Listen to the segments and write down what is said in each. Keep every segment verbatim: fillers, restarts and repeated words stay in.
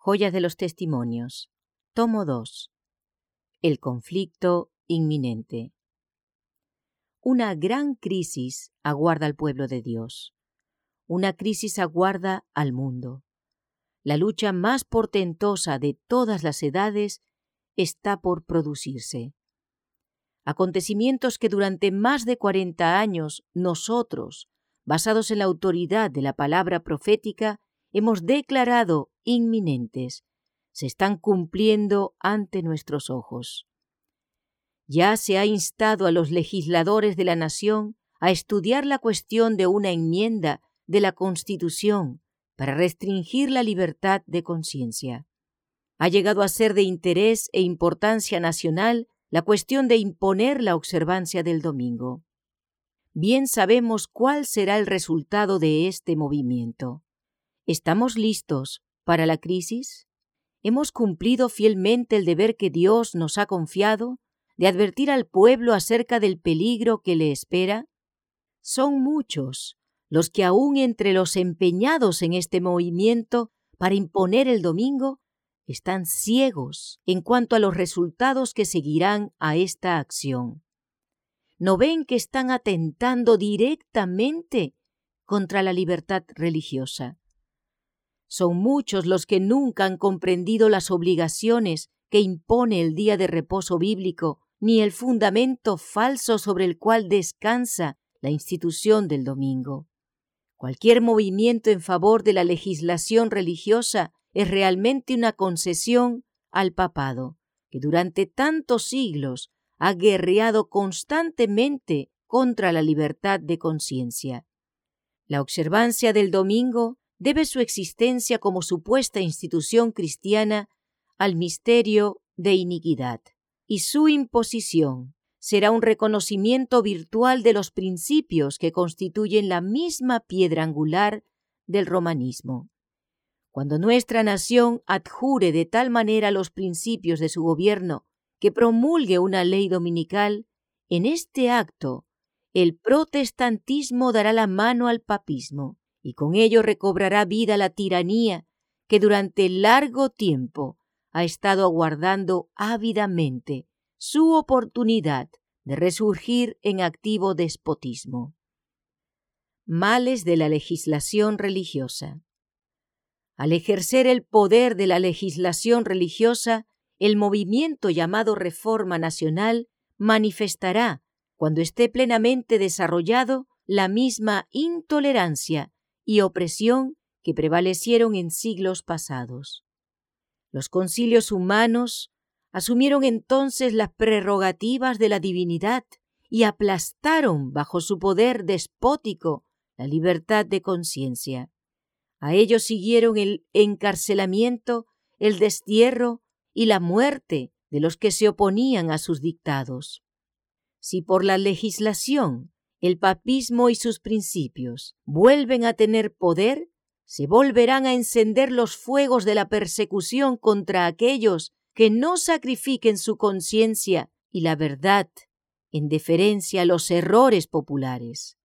Joyas de los Testimonios, tomo dos. El conflicto inminente. Una gran crisis aguarda al pueblo de Dios. Una crisis aguarda al mundo. La lucha más portentosa de todas las edades está por producirse. Acontecimientos que durante más de cuarenta años nosotros, basados en la autoridad de la palabra profética, hemos declarado inminentes, se están cumpliendo ante nuestros ojos. Ya se ha instado a los legisladores de la nación a estudiar la cuestión de una enmienda de la Constitución para restringir la libertad de conciencia. Ha llegado a ser de interés e importancia nacional la cuestión de imponer la observancia del domingo. Bien sabemos cuál será el resultado de este movimiento. ¿Estamos listos para la crisis? ¿Hemos cumplido fielmente el deber que Dios nos ha confiado de advertir al pueblo acerca del peligro que le espera? Son muchos los que aún entre los empeñados en este movimiento para imponer el domingo están ciegos en cuanto a los resultados que seguirán a esta acción. ¿No ven que están atentando directamente contra la libertad religiosa? Son muchos los que nunca han comprendido las obligaciones que impone el día de reposo bíblico, ni el fundamento falso sobre el cual descansa la institución del domingo. Cualquier movimiento en favor de la legislación religiosa es realmente una concesión al papado, que durante tantos siglos ha guerreado constantemente contra la libertad de conciencia. La observancia del domingo debe su existencia como supuesta institución cristiana al misterio de iniquidad, y su imposición será un reconocimiento virtual de los principios que constituyen la misma piedra angular del romanismo. Cuando nuestra nación adjure de tal manera los principios de su gobierno que promulgue una ley dominical, en este acto el protestantismo dará la mano al papismo y con ello recobrará vida la tiranía que durante largo tiempo ha estado aguardando ávidamente su oportunidad de resurgir en activo despotismo. Males de la legislación religiosa. Al ejercer el poder de la legislación religiosa, el movimiento llamado Reforma Nacional manifestará, cuando esté plenamente desarrollado, la misma intolerancia y opresión que prevalecieron en siglos pasados. Los concilios humanos asumieron entonces las prerrogativas de la divinidad y aplastaron bajo su poder despótico la libertad de conciencia. A ello siguieron el encarcelamiento, el destierro y la muerte de los que se oponían a sus dictados. Si por la legislación el papismo y sus principios vuelven a tener poder, se volverán a encender los fuegos de la persecución contra aquellos que no sacrifiquen su conciencia y la verdad en deferencia a los errores populares.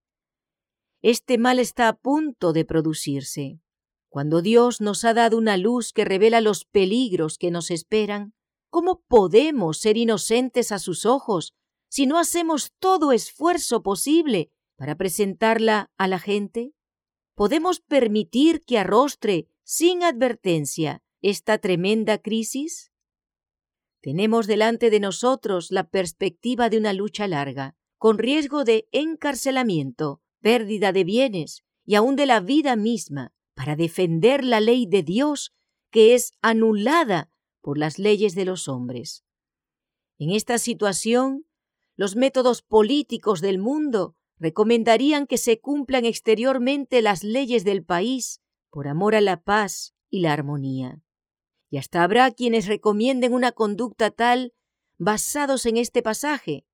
Este mal está a punto de producirse. Cuando Dios nos ha dado una luz que revela los peligros que nos esperan, ¿cómo podemos ser inocentes a sus ojos si no hacemos todo esfuerzo posible para presentarla a la gente? ¿Podemos permitir que arrostre sin advertencia esta tremenda crisis? Tenemos delante de nosotros la perspectiva de una lucha larga, con riesgo de encarcelamiento, pérdida de bienes y aún de la vida misma, para defender la ley de Dios que es anulada por las leyes de los hombres. En esta situación, los métodos políticos del mundo recomendarían que se cumplan exteriormente las leyes del país por amor a la paz y la armonía. Y hasta habrá quienes recomienden una conducta tal basados en este pasaje.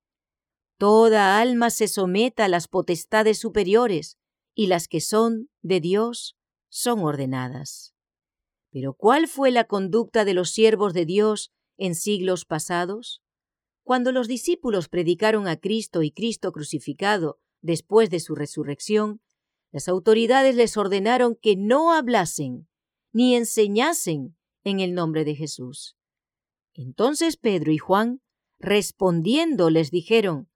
Toda alma se someta a las potestades superiores y las que son de Dios son ordenadas. Pero ¿cuál fue la conducta de los siervos de Dios en siglos pasados? Cuando los discípulos predicaron a Cristo y Cristo crucificado después de su resurrección, las autoridades les ordenaron que no hablasen ni enseñasen en el nombre de Jesús. Entonces Pedro y Juan, respondiendo, les dijeron: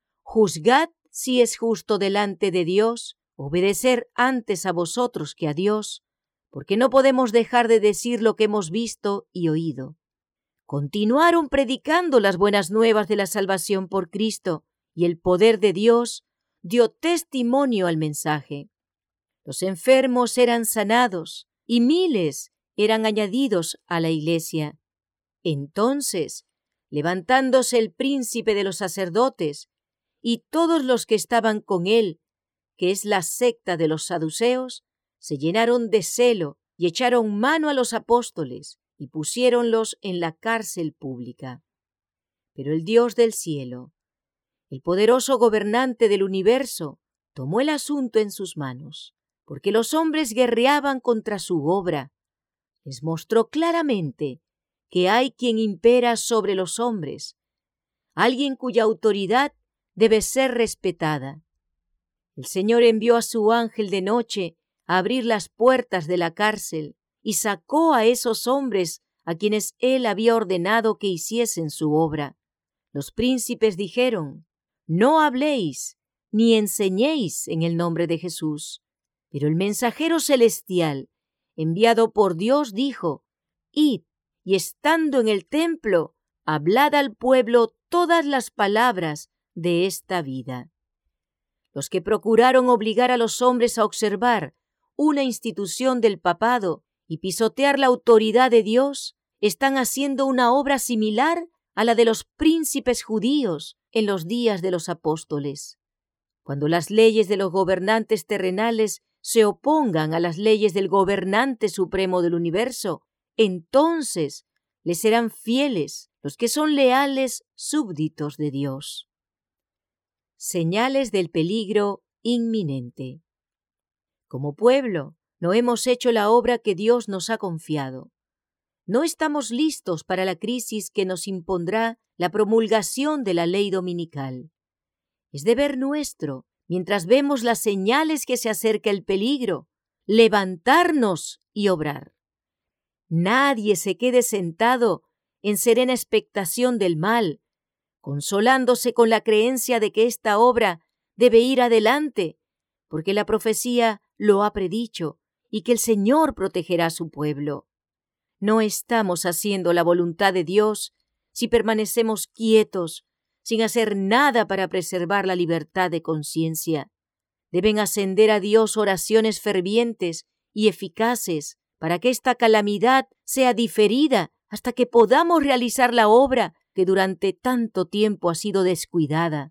Juzgad si es justo delante de Dios obedecer antes a vosotros que a Dios, porque no podemos dejar de decir lo que hemos visto y oído. Continuaron predicando las buenas nuevas de la salvación por Cristo, y el poder de Dios dio testimonio al mensaje. Los enfermos eran sanados, y miles eran añadidos a la iglesia. Entonces, levantándose el príncipe de los sacerdotes y todos los que estaban con él, que es la secta de los saduceos, se llenaron de celo y echaron mano a los apóstoles y pusiéronlos en la cárcel pública. Pero el Dios del cielo, el poderoso gobernante del universo, tomó el asunto en sus manos, porque los hombres guerreaban contra su obra. Les mostró claramente que hay quien impera sobre los hombres, alguien cuya autoridad debe ser respetada. El Señor envió a su ángel de noche a abrir las puertas de la cárcel y sacó a esos hombres a quienes él había ordenado que hiciesen su obra. Los príncipes dijeron: No habléis ni enseñéis en el nombre de Jesús. Pero el mensajero celestial, enviado por Dios, dijo: Id, y estando en el templo, hablad al pueblo todas las palabras de esta vida. Los que procuraron obligar a los hombres a observar una institución del papado y pisotear la autoridad de Dios, están haciendo una obra similar a la de los príncipes judíos en los días de los apóstoles. Cuando las leyes de los gobernantes terrenales se opongan a las leyes del gobernante supremo del universo, entonces les serán fieles los que son leales súbditos de Dios. Señales del peligro inminente. Como pueblo, no hemos hecho la obra que Dios nos ha confiado. No estamos listos para la crisis que nos impondrá la promulgación de la ley dominical. Es deber nuestro, mientras vemos las señales que se acerca el peligro, levantarnos y obrar. Nadie se quede sentado en serena expectación del mal, consolándose con la creencia de que esta obra debe ir adelante, porque la profecía lo ha predicho y que el Señor protegerá a su pueblo. No estamos haciendo la voluntad de Dios si permanecemos quietos, sin hacer nada para preservar la libertad de conciencia. Deben ascender a Dios oraciones fervientes y eficaces para que esta calamidad sea diferida hasta que podamos realizar la obra que durante tanto tiempo ha sido descuidada.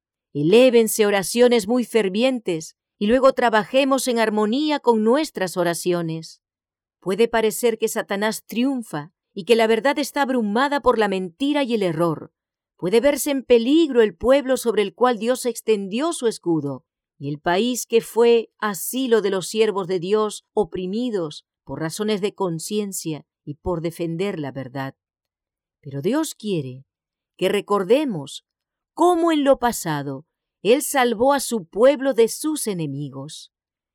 Elévense oraciones muy fervientes y luego trabajemos en armonía con nuestras oraciones. Puede parecer que Satanás triunfa y que la verdad está abrumada por la mentira y el error. Puede verse en peligro el pueblo sobre el cual Dios extendió su escudo y el país que fue asilo de los siervos de Dios oprimidos por razones de conciencia y por defender la verdad. Pero Dios quiere que recordemos cómo en lo pasado Él salvó a su pueblo de sus enemigos.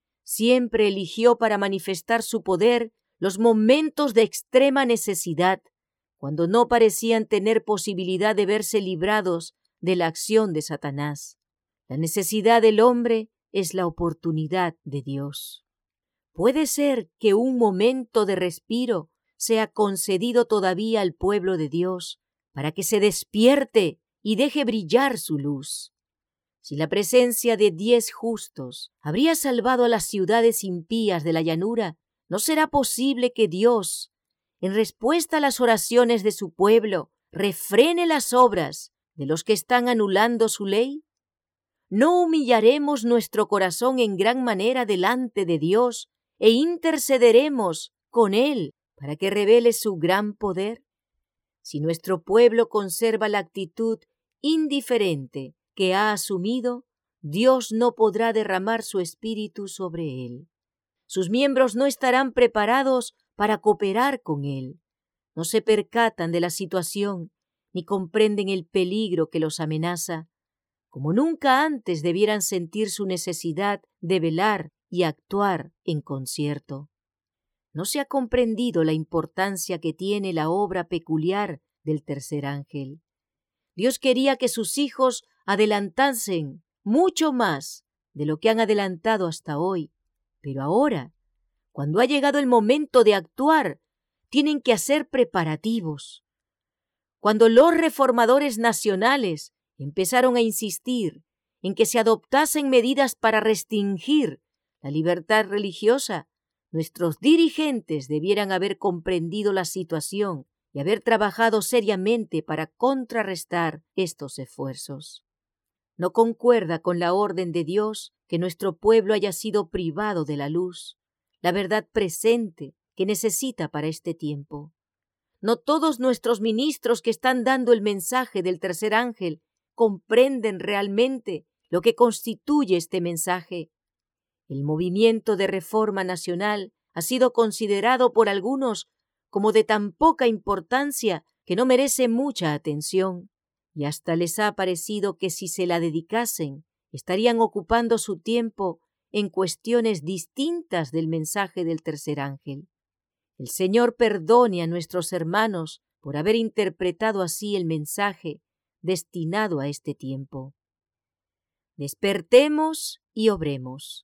Siempre eligió para manifestar su poder los momentos de extrema necesidad, cuando no parecían tener posibilidad de verse librados de la acción de Satanás. La necesidad del hombre es la oportunidad de Dios. Puede ser que un momento de respiro sea concedido todavía al pueblo de Dios para que se despierte y deje brillar su luz. Si la presencia de diez justos habría salvado a las ciudades impías de la llanura, ¿no será posible que Dios, en respuesta a las oraciones de su pueblo, refrene las obras de los que están anulando su ley? ¿No humillaremos nuestro corazón en gran manera delante de Dios e intercederemos con Él para que revele su gran poder? Si nuestro pueblo conserva la actitud indiferente que ha asumido, Dios no podrá derramar su espíritu sobre él. Sus miembros no estarán preparados para cooperar con él. No se percatan de la situación ni comprenden el peligro que los amenaza. Como nunca antes debieran sentir su necesidad de velar y actuar en concierto. no se ha comprendido la importancia que tiene la obra peculiar del tercer ángel. Dios quería que sus hijos adelantasen mucho más de lo que han adelantado hasta hoy, pero ahora, cuando ha llegado el momento de actuar, tienen que hacer preparativos. Cuando los reformadores nacionales empezaron a insistir en que se adoptasen medidas para restringir la libertad religiosa, nuestros dirigentes debieran haber comprendido la situación y haber trabajado seriamente para contrarrestar estos esfuerzos. No concuerda con la orden de Dios que nuestro pueblo haya sido privado de la luz, la verdad presente que necesita para este tiempo. No todos nuestros ministros que están dando el mensaje del tercer ángel comprenden realmente lo que constituye este mensaje. El movimiento de reforma nacional ha sido considerado por algunos como de tan poca importancia que no merece mucha atención, y hasta les ha parecido que si se la dedicasen, estarían ocupando su tiempo en cuestiones distintas del mensaje del tercer ángel. El Señor perdone a nuestros hermanos por haber interpretado así el mensaje destinado a este tiempo. Despertemos y obremos.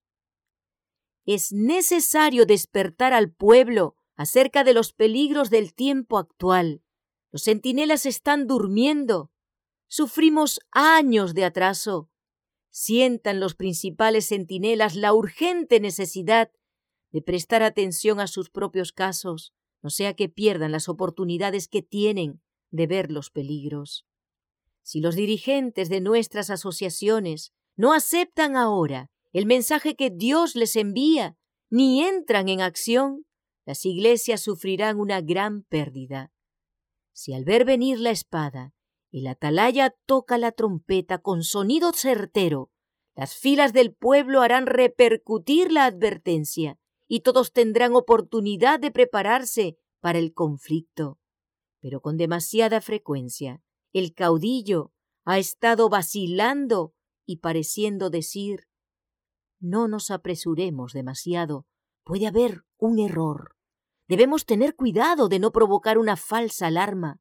Es necesario despertar al pueblo acerca de los peligros del tiempo actual. Los centinelas están durmiendo. Sufrimos años de atraso. Sientan los principales centinelas la urgente necesidad de prestar atención a sus propios casos, no sea que pierdan las oportunidades que tienen de ver los peligros. Si los dirigentes de nuestras asociaciones no aceptan ahora el mensaje que Dios les envía, ni entran en acción, las iglesias sufrirán una gran pérdida. Si al ver venir la espada, el atalaya toca la trompeta con sonido certero, las filas del pueblo harán repercutir la advertencia y todos tendrán oportunidad de prepararse para el conflicto. Pero con demasiada frecuencia, el caudillo ha estado vacilando y pareciendo decir: no nos apresuremos demasiado, puede haber un error. Debemos tener cuidado de no provocar una falsa alarma.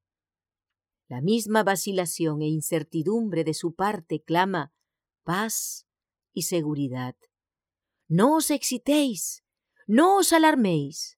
La misma vacilación e incertidumbre de su parte clama paz y seguridad. No os excitéis, no os alarméis.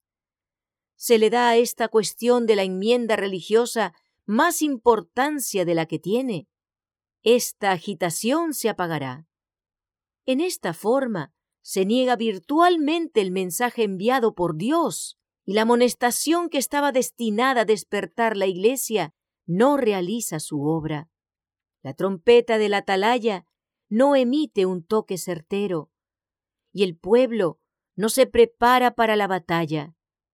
Se le da a esta cuestión de la enmienda religiosa más importancia de la que tiene. Esta agitación se apagará. En esta forma se niega virtualmente el mensaje enviado por Dios, y la amonestación que estaba destinada a despertar la Iglesia no realiza su obra. La trompeta del atalaya no emite un toque certero, y el pueblo no se prepara para la batalla.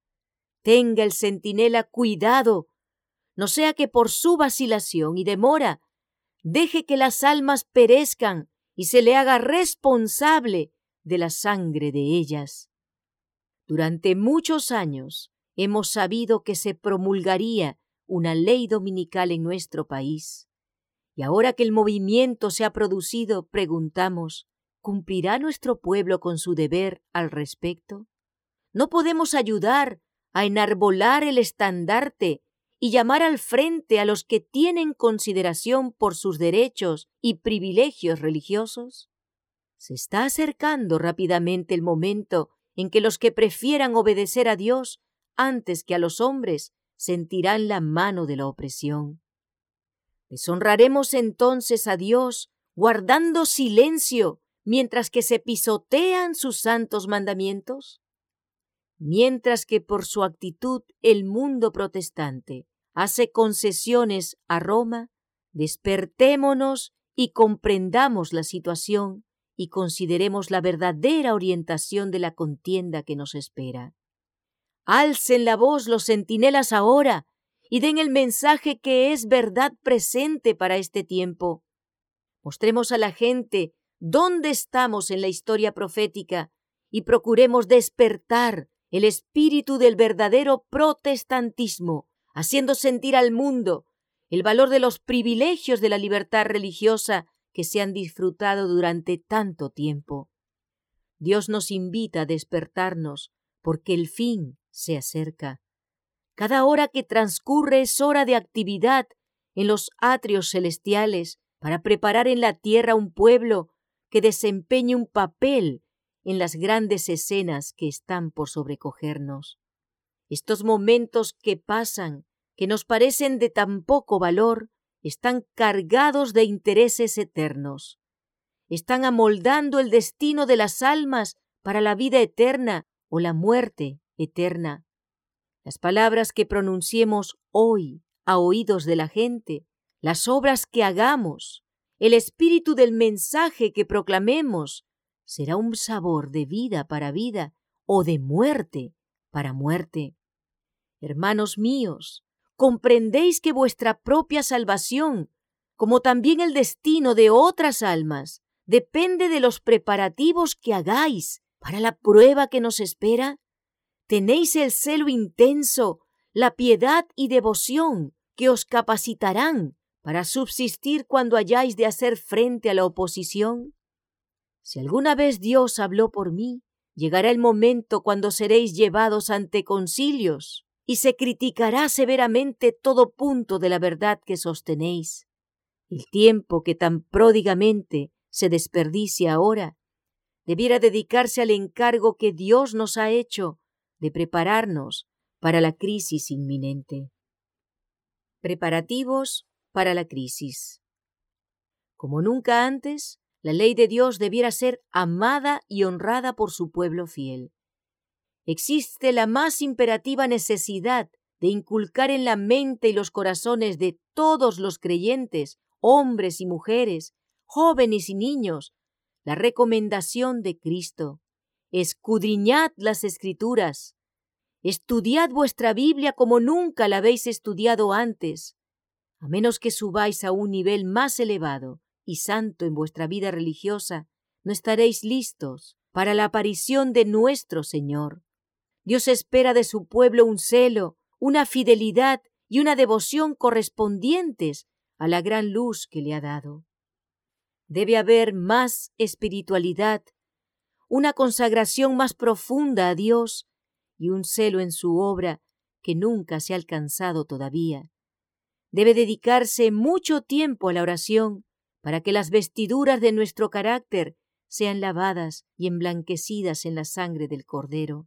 Tenga el centinela cuidado, no sea que por su vacilación y demora deje que las almas perezcan y se le haga responsable de la sangre de ellas. Durante muchos años hemos sabido que se promulgaría una ley dominical en nuestro país. Y ahora que el movimiento se ha producido, preguntamos, ¿cumplirá nuestro pueblo con su deber al respecto? ¿No podemos ayudar a enarbolar el estandarte y llamar al frente a los que tienen consideración por sus derechos y privilegios religiosos? Se está acercando rápidamente el momento en que los que prefieran obedecer a Dios antes que a los hombres sentirán la mano de la opresión. ¿Deshonraremos entonces a Dios guardando silencio mientras que se pisotean sus santos mandamientos? Mientras que por su actitud el mundo protestante hace concesiones a Roma, despertémonos y comprendamos la situación y consideremos la verdadera orientación de la contienda que nos espera. Alcen la voz los centinelas ahora y den el mensaje que es verdad presente para este tiempo. Mostremos a la gente dónde estamos en la historia profética y procuremos despertar el espíritu del verdadero protestantismo, haciendo sentir al mundo el valor de los privilegios de la libertad religiosa que se han disfrutado durante tanto tiempo. Dios nos invita a despertarnos porque el fin se acerca. Cada hora que transcurre es hora de actividad en los atrios celestiales para preparar en la tierra un pueblo que desempeñe un papel en las grandes escenas que están por sobrecogernos. Estos momentos que pasan, que nos parecen de tan poco valor, están cargados de intereses eternos. Están amoldando el destino de las almas para la vida eterna o la muerte eterna. Las palabras que pronunciemos hoy a oídos de la gente, las obras que hagamos, el espíritu del mensaje que proclamemos, será un sabor de vida para vida o de muerte para muerte. Hermanos míos, comprendéis que vuestra propia salvación, como también el destino de otras almas, depende de los preparativos que hagáis para la prueba que nos espera. Tenéis el celo intenso, la piedad y devoción que os capacitarán para subsistir cuando hayáis de hacer frente a la oposición. Si alguna vez Dios habló por mí, llegará el momento cuando seréis llevados ante concilios y se criticará severamente todo punto de la verdad que sostenéis. El tiempo que tan pródigamente se desperdicia ahora debiera dedicarse al encargo que Dios nos ha hecho de prepararnos para la crisis inminente. Preparativos para la crisis. Como nunca antes, la ley de Dios debiera ser amada y honrada por su pueblo fiel. Existe la más imperativa necesidad de inculcar en la mente y los corazones de todos los creyentes, hombres y mujeres, jóvenes y niños, la recomendación de Cristo. Escudriñad las Escrituras. Estudiad vuestra Biblia como nunca la habéis estudiado antes, a menos que subáis a un nivel más elevado y santo en vuestra vida religiosa, no estaréis listos para la aparición de nuestro Señor. Dios espera de su pueblo un celo, una fidelidad y una devoción correspondientes a la gran luz que le ha dado. Debe haber más espiritualidad, una consagración más profunda a Dios y un celo en su obra que nunca se ha alcanzado todavía. Debe dedicarse mucho tiempo a la oración para que las vestiduras de nuestro carácter sean lavadas y emblanquecidas en la sangre del Cordero.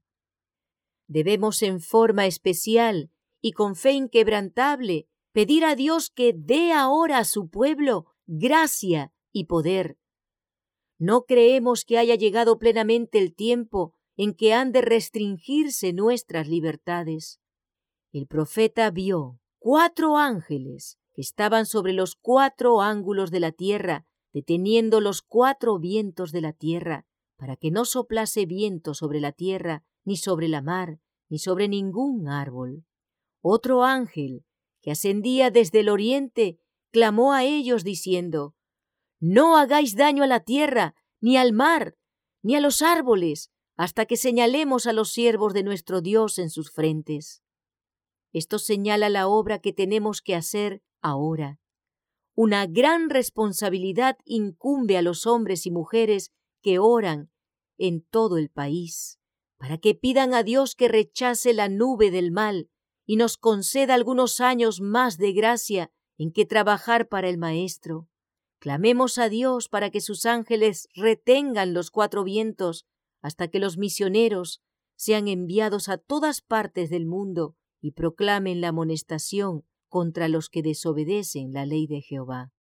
Debemos en forma especial y con fe inquebrantable pedir a Dios que dé ahora a su pueblo gracia y poder. No creemos que haya llegado plenamente el tiempo en que han de restringirse nuestras libertades. El profeta vio cuatro ángeles que estaban sobre los cuatro ángulos de la tierra, deteniendo los cuatro vientos de la tierra, para que no soplase viento sobre la tierra, ni sobre la mar, ni sobre ningún árbol. Otro ángel, que ascendía desde el oriente, clamó a ellos diciendo: «No hagáis daño a la tierra, ni al mar, ni a los árboles, hasta que señalemos a los siervos de nuestro Dios en sus frentes». Esto señala la obra que tenemos que hacer ahora. Una gran responsabilidad incumbe a los hombres y mujeres que oran en todo el país, para que pidan a Dios que rechace la nube del mal y nos conceda algunos años más de gracia en que trabajar para el Maestro. Clamemos a Dios para que sus ángeles retengan los cuatro vientos hasta que los misioneros sean enviados a todas partes del mundo y proclamen la amonestación contra los que desobedecen la ley de Jehová.